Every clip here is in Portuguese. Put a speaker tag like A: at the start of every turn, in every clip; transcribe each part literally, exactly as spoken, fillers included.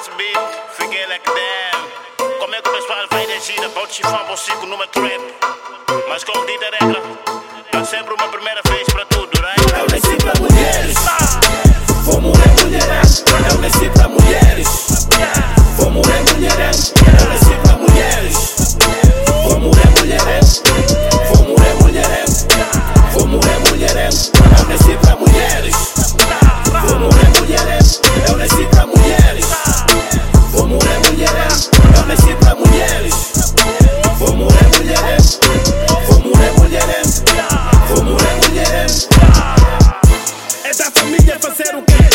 A: esse beat, fiquei like damn. Como é que o pessoal vai reagir? About chifão, bolsico numa trap. Mas como dita a regra, há sempre uma primeira vez para tudo, right?
B: Eu nasci pra mulheres, vou morrer mulherão. Eu nasci pra mulheres, vou morrer mulherão. Eu nasci pra mulheres, vou morrer mulherão. Vou morrer mulherão, vou morrer mulherão. Eu nasci pra mulheres, vou morrer mulherão. Eu nasci pra mulheres, vou morrer mulherão. Eu nasci pra mulheres, vou morrer mulherão. Vou morrer mulherão, vou morrer mulherão. É da família fazer o quê?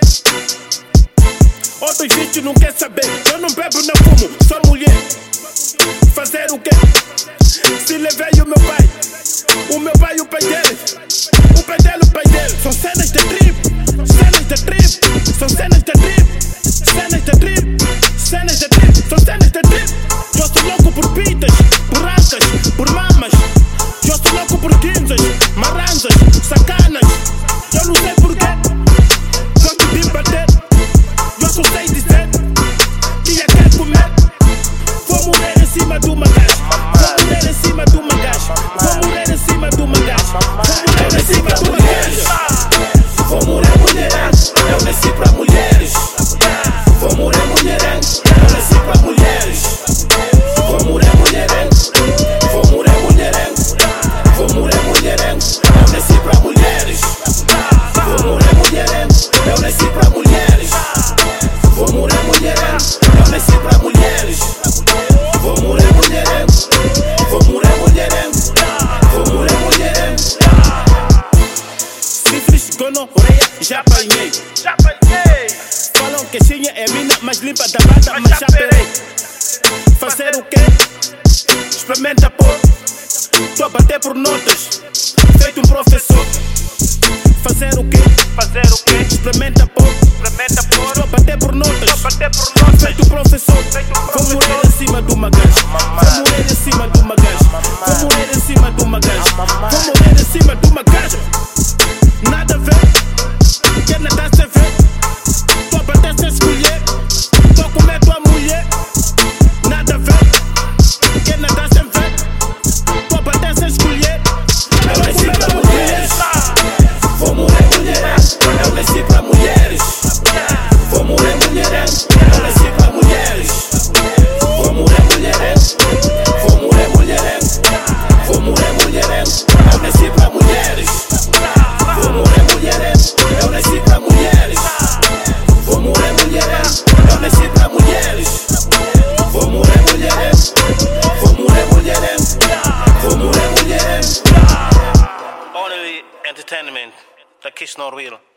B: Outros vídeos não quer saber. Eu não bebo, não fumo, sou mulher. Fazer o quê? Se levei o meu pai, o meu pai e o pai dele, o pai dele, o pai dele. São cenas de trip, cenas de trip. São cenas de trip, cenas de trip. Cenas de trip, são cenas de trip. Eu sou louco por pitas, por rancas, por mamas. Eu sou louco por quinzas, maranzas, sacanas. Eu não sei porquê, gosto de bater. Eu só sei dizer que eu quero comer. Vou morrer em cima de uma gaja. Vou morrer em cima de uma gaja. Vou morrer em cima de uma gaja. Vou morrer em cima de uma gaja. Vou morrer mulherão. Eu nasci pra mulheres. Vou morrer mulherão. Eu nasci pra mulheres. Vou morrer mulherão. Vou morrer mulherão. Vou morrer mulherão. Eu nasci pra mulheres. Vou morrer mulherão. Eu nasci pra mulheres. Vou morrer mulherão. Eu nasci pra mulheres. Vou morrer mulherão. Vou morrer mulherão. Vou morrer mulherão. Sífilis, gonorreia, já apanhei.
A: Já apanhei.
B: Falam que xinha é mina mais limpa da banda, mas já perei. Fazer o quê? Experimenta pô. Tô a bater por notas, feito um professor. Fazer o quê?
A: Fazer o quê?
B: Experimenta pô.
A: Experimenta pô.
B: Tô a bater por notas,
A: Tô a bater por notas.
B: feito um professor.
A: Feito um
B: Vou
A: professor.
B: morrer em cima de uma gaja. Vou morrer em cima de uma gaja. Vou morrer em cima de uma gaja. Vou morrer em cima de uma gaja. Nada a ver, quer nada sem ver. Tô a bater sem escolher. Tô a comer tua mulher. Nada a ver, quer nada sem ver. Tô a bater sem escolher. Eu nasci pra mulheres. Vou morrer mulherão. Eu nasci pra mulheres. Vou morrer mulherão. Eu nasci pra mulheres. Vou morrer mulherão. Vou morrer mulherão. Vou morrer mulherão. Eu nasci pra mulheres. Vou morrer mulherão. Eu nasci pra mulheres. Vou morrer mulherão. Eu nasci pra mulheres. Vou morrer mulherão. Vou morrer mulherão. Vou morrer mulherão.
A: Only entertainment, the kiss not real.